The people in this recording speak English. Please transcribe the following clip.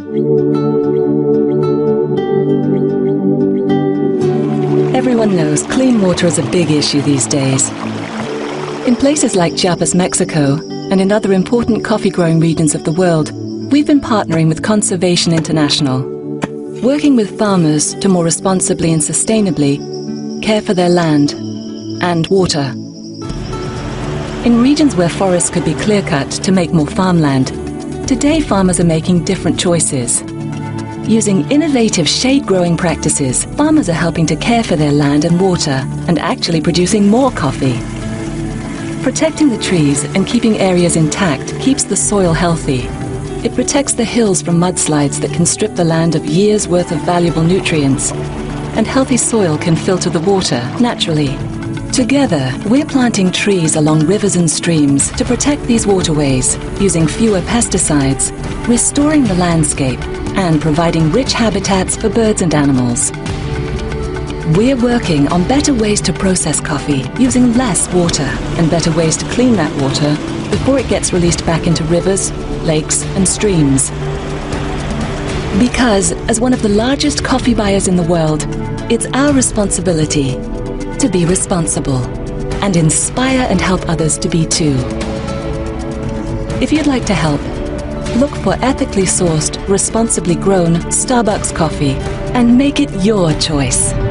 Everyone knows clean water is a big issue these days. In places like Chiapas, Mexico, and in other important coffee-growing regions of the world, we've been partnering with Conservation International, working with farmers to more responsibly and sustainably care for their land and water. In regions where forests could be clear-cut to make more farmland, today farmers are making different choices. Using innovative shade-growing practices, farmers are helping to care for their land and water and actually producing more coffee. Protecting the trees and keeping areas intact keeps the soil healthy. It protects the hills from mudslides that can strip the land of years' worth of valuable nutrients. And healthy soil can filter the water naturally. Together, we're planting trees along rivers and streams to protect these waterways, using fewer pesticides, restoring the landscape, and providing rich habitats for birds and animals. We're working on better ways to process coffee, using less water, and better ways to clean that water before it gets released back into rivers, lakes, and streams. Because, as one of the largest coffee buyers in the world, it's our responsibility to be responsible and inspire and help others to be too. If you'd like to help, look for ethically sourced, responsibly grown Starbucks coffee and make it your choice.